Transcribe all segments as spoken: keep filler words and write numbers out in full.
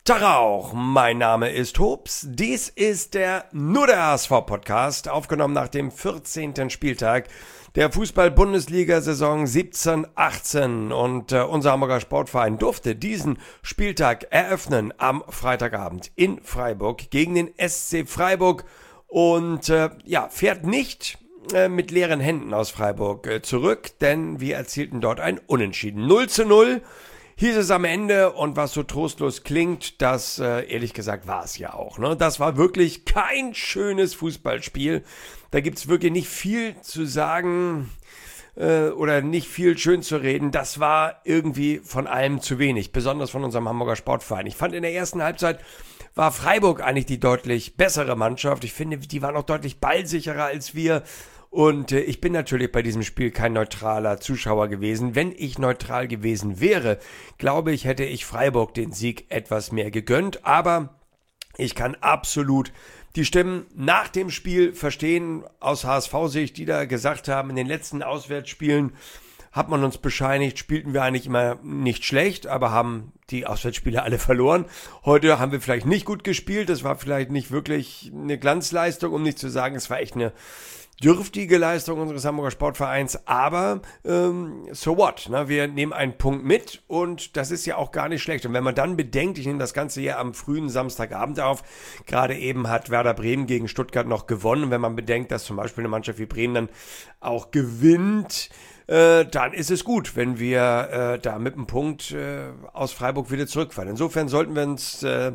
Tag auch, mein Name ist Hobbs. Dies ist der Nur der H S V-Podcast, aufgenommen nach dem vierzehnten Spieltag der Fußball-Bundesliga-Saison siebzehn achtzehn. Und äh, unser Hamburger Sportverein durfte diesen Spieltag eröffnen am Freitagabend in Freiburg gegen den S C Freiburg und äh, ja, fährt nicht äh, mit leeren Händen aus Freiburg äh, zurück, denn wir erzielten dort ein Unentschieden. null zu null hieß es am Ende, und was so trostlos klingt, das äh, ehrlich gesagt war es ja auch. Ne? Das war wirklich kein schönes Fußballspiel. Da gibt's wirklich nicht viel zu sagen äh, oder nicht viel schön zu reden. Das war irgendwie von allem zu wenig, besonders von unserem Hamburger Sportverein. Ich fand, in der ersten Halbzeit war Freiburg eigentlich die deutlich bessere Mannschaft. Ich finde, die waren auch deutlich ballsicherer als wir. Und äh, ich bin natürlich bei diesem Spiel kein neutraler Zuschauer gewesen. Wenn ich neutral gewesen wäre, glaube ich, hätte ich Freiburg den Sieg etwas mehr gegönnt. Aber ich kann absolut die Stimmen nach dem Spiel verstehen, aus H S V-Sicht, die da gesagt haben, in den letzten Auswärtsspielen hat man uns bescheinigt, spielten wir eigentlich immer nicht schlecht, aber haben die Auswärtsspiele alle verloren. Heute haben wir vielleicht nicht gut gespielt. Das war vielleicht nicht wirklich eine Glanzleistung, um nicht zu sagen, es war echt eine dürftige Leistung unseres Hamburger Sportvereins, aber ähm, so what, ne? Wir nehmen einen Punkt mit und das ist ja auch gar nicht schlecht. Und wenn man dann bedenkt, ich nehme das Ganze hier am frühen Samstagabend auf, gerade eben hat Werder Bremen gegen Stuttgart noch gewonnen, und wenn man bedenkt, dass zum Beispiel eine Mannschaft wie Bremen dann auch gewinnt, äh, dann ist es gut, wenn wir äh, da mit einem Punkt äh, aus Freiburg wieder zurückfallen. Insofern sollten wir uns äh,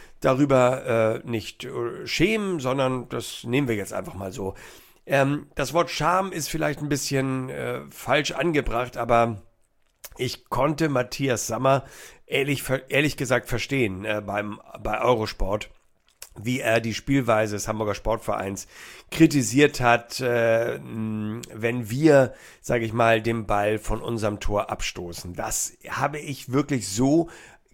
darüber äh, nicht äh, schämen, sondern das nehmen wir jetzt einfach mal so. Ähm, das Wort Scham ist vielleicht ein bisschen äh, falsch angebracht, aber ich konnte Matthias Sammer ehrlich, ehrlich gesagt verstehen äh, beim, bei Eurosport, wie er die Spielweise des Hamburger Sportvereins kritisiert hat, äh, wenn wir, sage ich mal, den Ball von unserem Tor abstoßen. Das habe ich wirklich so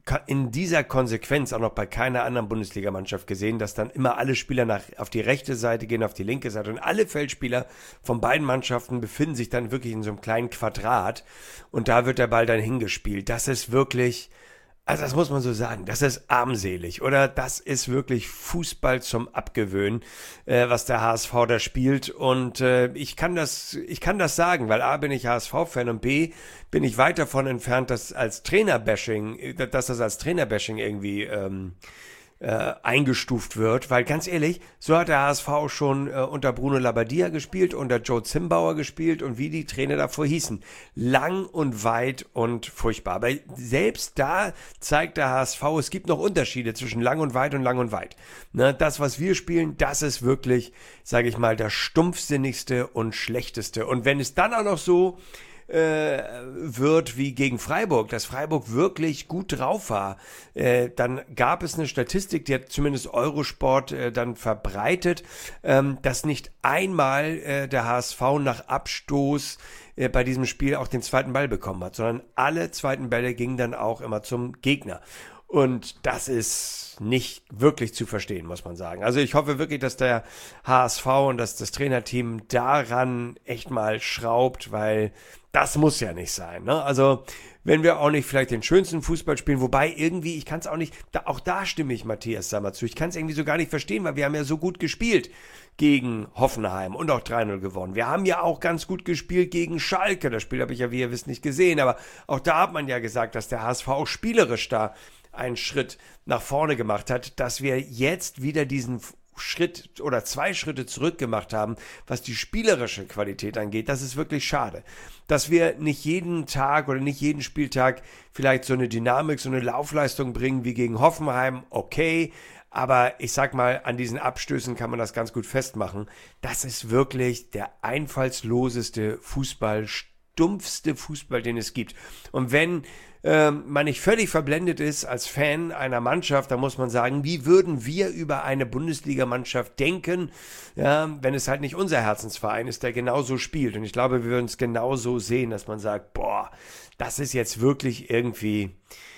in dieser Konsequenz auch noch bei keiner anderen Bundesligamannschaft gesehen, dass dann immer alle Spieler nach, auf die rechte Seite gehen, auf die linke Seite, und alle Feldspieler von beiden Mannschaften befinden sich dann wirklich in so einem kleinen Quadrat, und da wird der Ball dann hingespielt. Das ist wirklich, also das muss man so sagen, das ist armselig, oder? Das ist wirklich Fußball zum Abgewöhnen, äh, was der H S V da spielt, und äh, ich kann das, ich kann das sagen, weil A, bin ich H S V-Fan, und B, bin ich weit davon entfernt, dass als Trainerbashing, dass das als Trainerbashing irgendwie ähm, äh, eingestuft wird, weil ganz ehrlich, so hat der H S V schon äh, unter Bruno Labbadia gespielt, unter Joe Zimbauer gespielt und wie die Trainer davor hießen. Lang und weit und furchtbar. Aber selbst da zeigt der H S V, es gibt noch Unterschiede zwischen lang und weit und lang und weit. Ne, das, was wir spielen, das ist wirklich, sage ich mal, das stumpfsinnigste und schlechteste. Und wenn es dann auch noch so Äh, wird wie gegen Freiburg, dass Freiburg wirklich gut drauf war, äh, dann gab es eine Statistik, die hat zumindest Eurosport äh, dann verbreitet, ähm, dass nicht einmal äh, der H S V nach Abstoß äh, bei diesem Spiel auch den zweiten Ball bekommen hat, sondern alle zweiten Bälle gingen dann auch immer zum Gegner. Und das ist nicht wirklich zu verstehen, muss man sagen. Also ich hoffe wirklich, dass der H S V und dass das Trainerteam daran echt mal schraubt, weil das muss ja nicht sein. Ne? Also wenn wir auch nicht vielleicht den schönsten Fußball spielen, wobei irgendwie, ich kann es auch nicht, da, auch da stimme ich Matthias Sammer zu, ich kann es irgendwie so gar nicht verstehen, weil wir haben ja so gut gespielt gegen Hoffenheim und auch drei null gewonnen. Wir haben ja auch ganz gut gespielt gegen Schalke, das Spiel habe ich ja, wie ihr wisst, nicht gesehen, aber auch da hat man ja gesagt, dass der H S V auch spielerisch da einen Schritt nach vorne gemacht hat, dass wir jetzt wieder diesen Schritt oder zwei Schritte zurück gemacht haben, was die spielerische Qualität angeht. Das ist wirklich schade. Dass wir nicht jeden Tag oder nicht jeden Spieltag vielleicht so eine Dynamik, so eine Laufleistung bringen wie gegen Hoffenheim, okay, aber ich sag mal, an diesen Abstößen kann man das ganz gut festmachen. Das ist wirklich der einfallsloseste Fußball, stumpfste Fußball, den es gibt. Und wenn ähm, man nicht völlig verblendet ist als Fan einer Mannschaft, dann muss man sagen, wie würden wir über eine Bundesligamannschaft denken, ja, wenn es halt nicht unser Herzensverein ist, der genauso spielt. Und ich glaube, wir würden es genauso sehen, dass man sagt, boah, das ist jetzt wirklich irgendwie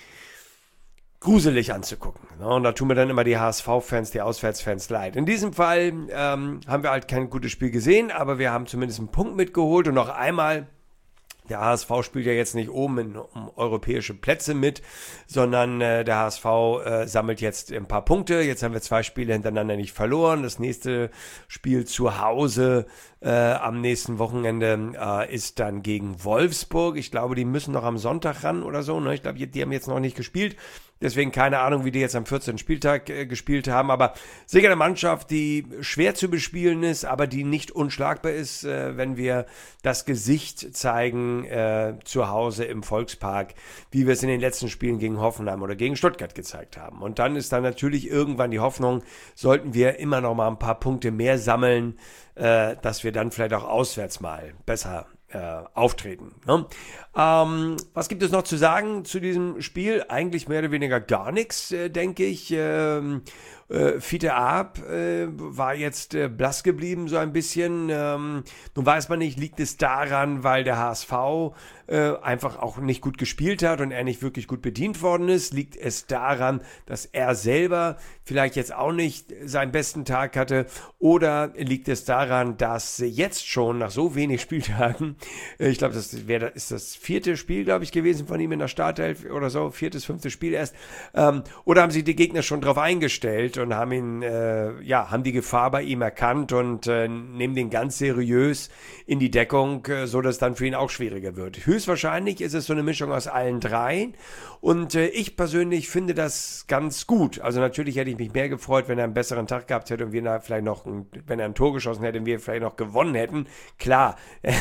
gruselig anzugucken. Und da tun mir dann immer die H S V-Fans, die Auswärtsfans leid. In diesem Fall ähm, haben wir halt kein gutes Spiel gesehen, aber wir haben zumindest einen Punkt mitgeholt, und noch einmal Der H S V spielt ja jetzt nicht oben in, um europäische Plätze mit, sondern äh, der H S V äh, sammelt jetzt ein paar Punkte. Jetzt haben wir zwei Spiele hintereinander nicht verloren. Das nächste Spiel zu Hause äh, am nächsten Wochenende äh, ist dann gegen Wolfsburg. Ich glaube, die müssen noch am Sonntag ran oder so. Ne? Ich glaube, die, die haben jetzt noch nicht gespielt. Deswegen keine Ahnung, wie die jetzt am vierzehnten Spieltag äh, gespielt haben. Aber sicher eine Mannschaft, die schwer zu bespielen ist, aber die nicht unschlagbar ist, äh, wenn wir das Gesicht zeigen äh, zu Hause im Volkspark, wie wir es in den letzten Spielen gegen Hoffenheim oder gegen Stuttgart gezeigt haben. Und dann ist dann natürlich irgendwann die Hoffnung, sollten wir immer noch mal ein paar Punkte mehr sammeln, äh, dass wir dann vielleicht auch auswärts mal besser Äh, auftreten. Ne? Ähm, was gibt es noch zu sagen zu diesem Spiel? Eigentlich mehr oder weniger gar nichts, äh, denke ich. Ähm, äh, Fiete Arp äh, war jetzt äh, blass geblieben, so ein bisschen. Ähm, nun weiß man nicht, liegt es daran, weil der H S V äh, einfach auch nicht gut gespielt hat und er nicht wirklich gut bedient worden ist? Liegt es daran, dass er selber vielleicht jetzt auch nicht seinen besten Tag hatte? Oder liegt es daran, dass jetzt schon nach so wenig Spieltagen, ich glaube, das wäre ist das vierte Spiel, glaube ich, gewesen von ihm in der Startelf oder so, viertes, fünftes Spiel erst. Ähm, oder haben sich die Gegner schon drauf eingestellt und haben ihn, äh, ja, haben die Gefahr bei ihm erkannt und äh, nehmen den ganz seriös in die Deckung, äh, so dass es dann für ihn auch schwieriger wird. Höchstwahrscheinlich ist es so eine Mischung aus allen dreien und äh, ich persönlich finde das ganz gut. Also natürlich hätte ich mich mehr gefreut, wenn er einen besseren Tag gehabt hätte und wir da vielleicht noch, ein, wenn er ein Tor geschossen hätte und wir vielleicht noch gewonnen hätten. Klar,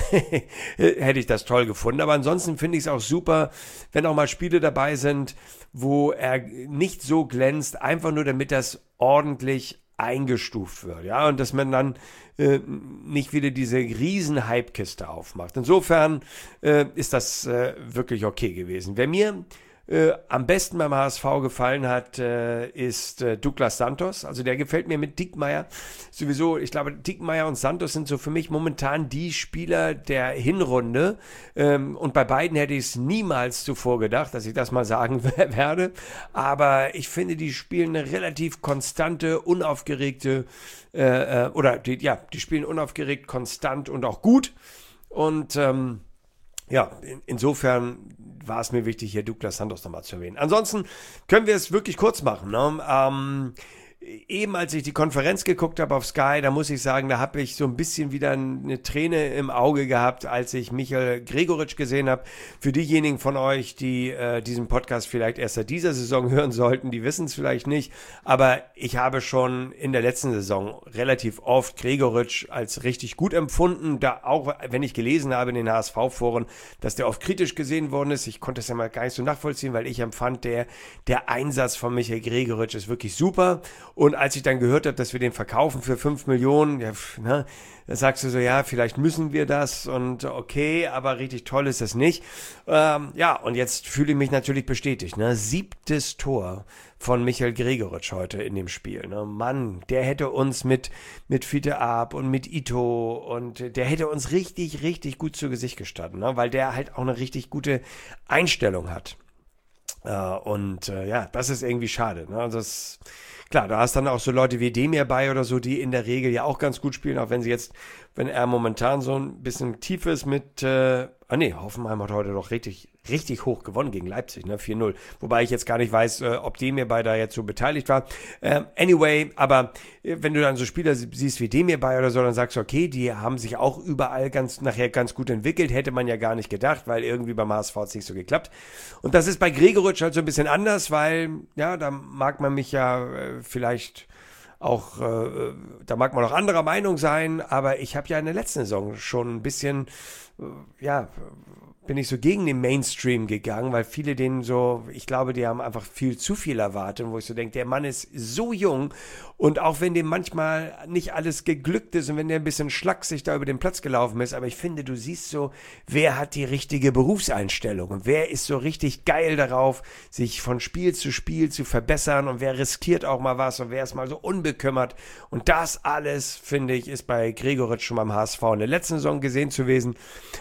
hätte ich das toll gefunden. Aber ansonsten finde ich es auch super, wenn auch mal Spiele dabei sind, wo er nicht so glänzt, einfach nur damit das ordentlich eingestuft wird, ja, und dass man dann äh, nicht wieder diese riesen Hype-Kiste aufmacht. Insofern äh, ist das äh, wirklich okay gewesen. Wer mir äh, am besten beim H S V gefallen hat, äh, ist äh, Douglas Santos. Also der gefällt mir mit Diekmeyer sowieso. Ich glaube, Diekmeyer und Santos sind so für mich momentan die Spieler der Hinrunde. Ähm, und bei beiden hätte ich es niemals zuvor gedacht, dass ich das mal sagen werde. Aber ich finde, die spielen eine relativ konstante, unaufgeregte, äh, äh, oder die, ja, die spielen unaufgeregt, konstant und auch gut. Und ähm, ja, in, insofern war es mir wichtig, hier Douglas Santos nochmal zu erwähnen. Ansonsten können wir es wirklich kurz machen. Ne? Ähm, eben als ich die Konferenz geguckt habe auf Sky, da muss ich sagen, da habe ich so ein bisschen wieder eine Träne im Auge gehabt, als ich Michael Gregoritsch gesehen habe. Für diejenigen von euch, die äh, diesen Podcast vielleicht erst seit dieser Saison hören sollten, die wissen es vielleicht nicht, aber ich habe schon in der letzten Saison relativ oft Gregoritsch als richtig gut empfunden, da auch, wenn ich gelesen habe in den H S V-Foren, dass der oft kritisch gesehen worden ist. Ich konnte es ja mal gar nicht so nachvollziehen, weil ich empfand, der, der Einsatz von Michael Gregoritsch ist wirklich super. Und als ich dann gehört habe, dass wir den verkaufen für fünf Millionen, ja, ne, da sagst du so, ja, vielleicht müssen wir das und okay, aber richtig toll ist das nicht. Ähm, ja, und jetzt fühle ich mich natürlich bestätigt. Ne? Siebtes Tor von Michael Gregoritsch heute in dem Spiel. Ne? Mann, der hätte uns mit, mit Fiete Arp und mit Ito und der hätte uns richtig, richtig gut zu Gesicht gestanden, ne? Weil der halt auch eine richtig gute Einstellung hat. Äh, und äh, ja, das ist irgendwie schade. Ne? Also das Klar, da hast dann auch so Leute wie Demir bei oder so, die in der Regel ja auch ganz gut spielen, auch wenn sie jetzt, wenn er momentan so ein bisschen tief ist mit, äh, ah nee, Hoffenheim hat heute doch richtig, richtig hoch gewonnen gegen Leipzig, ne, vier null. Wobei ich jetzt gar nicht weiß, äh, ob Demir bei da jetzt so beteiligt war. Ähm, anyway, aber äh, wenn du dann so Spieler siehst wie Demir bei oder so, dann sagst du, okay, die haben sich auch überall ganz, nachher ganz gut entwickelt, hätte man ja gar nicht gedacht, weil irgendwie beim H S V hat es nicht so geklappt. Und das ist bei Gregoritsch halt so ein bisschen anders, weil, ja, da mag man mich ja äh, vielleicht auch, äh, da mag man auch anderer Meinung sein, aber ich habe ja in der letzten Saison schon ein bisschen, äh, ja, bin ich so gegen den Mainstream gegangen, weil viele denen so, ich glaube, die haben einfach viel zu viel erwartet, wo ich so denke, der Mann ist so jung und auch wenn dem manchmal nicht alles geglückt ist und wenn der ein bisschen schlaksig da über den Platz gelaufen ist, aber ich finde, du siehst so, wer hat die richtige Berufseinstellung und wer ist so richtig geil darauf, sich von Spiel zu Spiel zu verbessern und wer riskiert auch mal was und wer ist mal so unbekümmert und das alles, finde ich, ist bei Gregoritsch schon beim H S V in der letzten Saison gesehen zu gewesen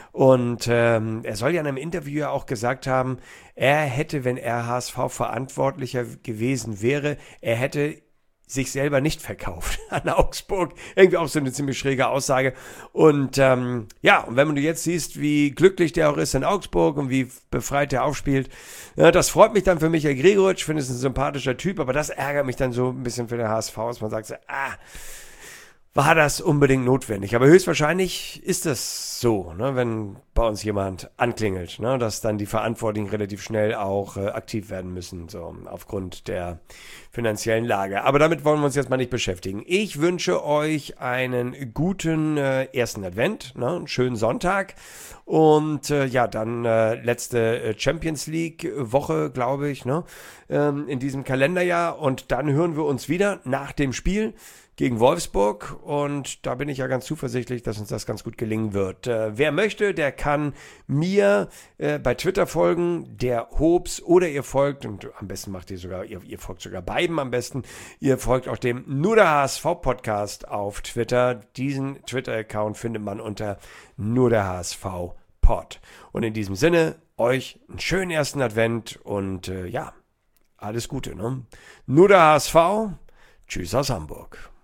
und ähm, er soll ja in einem Interview ja auch gesagt haben, er hätte, wenn er H S V-Verantwortlicher gewesen wäre, er hätte sich selber nicht verkauft an Augsburg. Irgendwie auch so eine ziemlich schräge Aussage. Und ähm, ja, und wenn du jetzt siehst, wie glücklich der auch ist in Augsburg und wie befreit der aufspielt, ja, das freut mich dann für Michael Gregoritsch. Ich finde, es ein sympathischer Typ, aber das ärgert mich dann so ein bisschen für den H S V, dass man sagt, so, ah, war das unbedingt notwendig? Aber höchstwahrscheinlich ist das so, ne, wenn bei uns jemand anklingelt, ne, dass dann die Verantwortlichen relativ schnell auch äh, aktiv werden müssen, so aufgrund der finanziellen Lage. Aber damit wollen wir uns jetzt mal nicht beschäftigen. Ich wünsche euch einen guten äh, ersten Advent, ne, einen schönen Sonntag und äh, ja, dann äh, letzte Champions League Woche, glaube ich, ne, ähm, in diesem Kalenderjahr und dann hören wir uns wieder nach dem Spiel gegen Wolfsburg und da bin ich ja ganz zuversichtlich, dass uns das ganz gut gelingen wird. Äh, wer möchte, der kann mir äh, bei Twitter folgen, der Hobbs, oder ihr folgt, und am besten macht ihr sogar, ihr, ihr folgt sogar beiden am besten, ihr folgt auch dem Nur der H S V Podcast auf Twitter. Diesen Twitter-Account findet man unter Nur der H S V Pod. Und in diesem Sinne, euch einen schönen ersten Advent und äh, ja, alles Gute, ne? Nur der H S V, tschüss aus Hamburg.